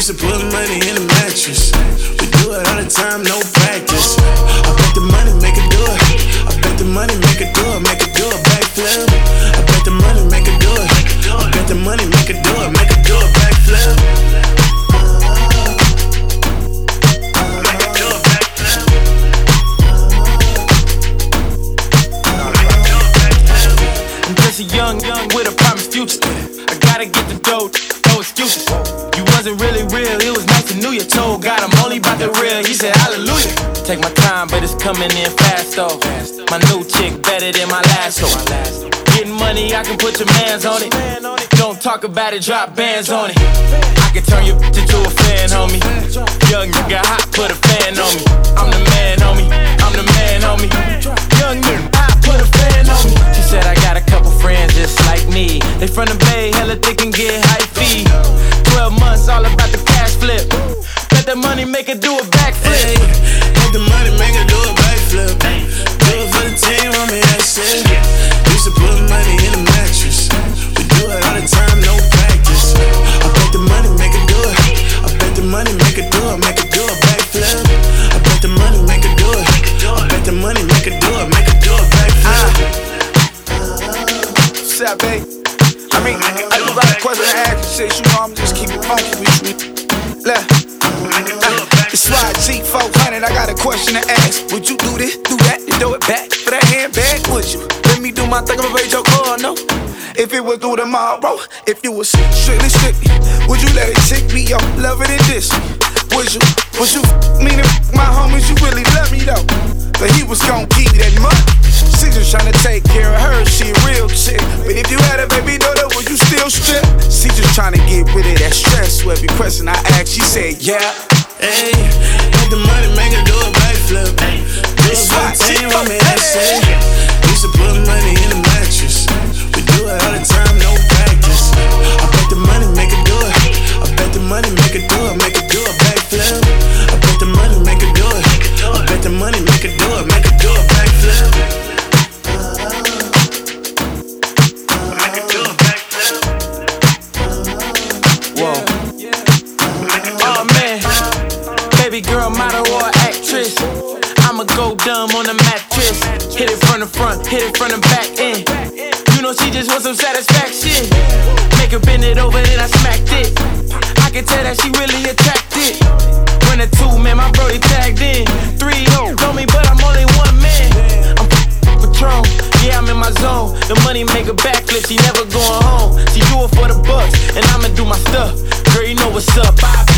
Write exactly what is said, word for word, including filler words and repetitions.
Used to put money in the mattress. We do it all the time, no practice. I bet the money make it do it. I bet the money make it do it, make it do a backflip. I bet the money make it do it. I bet the money make it do it, make it do a backflip. Make it do a backflip. I'm just a young, young with a promised future. I gotta get the dough, no excuses. You wasn't really real, it was nice to know you. Told God I'm only about the real, he said hallelujah. Take my time, but it's coming in fast though. My new chick better than my last hoe. Getting money, I can put your mans on it. Don't talk about it, drop bands on it. I can turn your bitch into a fan, homie. Young nigga hot, put a fan on me. I'm the man, homie. I'm the man, homie. Young nigga hot, put a fan on me. She said I got a couple friends just like me. They from the Bay, hella thick and get high fee. Twelve months, all about the cash flip. Bet the money make her do a backflip. Hey, let the money make her do a backflip. Do it for the team, homie, that's it. Used to put money in the mattress. We do it all the time, no practice. I bet the money make her do it. I bet the money make her do it, make her do a backflip. I bet the money make her do it. I bet the money make her do it, make her do a backflip. What's up, babe? I mean, I do got a question to ask you, shit. You know I'm just keep it funky with you. Look, uh, it's Y G four hundred, I got a question to ask. Would you do this, do that, and do it back for that handbag, would you? Let me do my thing, I'ma raise your car, no? If it was through tomorrow, if you was strictly, strictly, would you let it chick be your lover than this? Would you, would you mean it, my homies, you really love me though? But he was gon' give you that money. She just tryna take care of her, she a real chick. But if you had a baby daughter, would you still strip? She just tryna get rid of that stress. So every question I asked, she said, yeah. Hey, let the money make her do a backflip. Do it for the team, homie, that's it. Used to put money in the mattress. We do it all the time, no practice. I bet the money make her do it. I bet the money make her do it, make her do a backflip. I bet the money make her do it. I bet the money make her do it, make her do a backflip. Make her do a backflip. Whoa. Oh man, baby girl, model or actress. I'ma go dumb on the mattress. Hit it from the front, hit it from the back end. You know she just wants some satisfaction. Make her bend it over, then I smacked it. I can tell that she really attracted. When the two, man, my brody tagged in. Three, oh, told me, but I'm only one man. I'm Patron, yeah, I'm in my zone. The money make a backflip, she never going home. She do it for the bucks, and I'ma do my stuff. Girl, you know what's up. I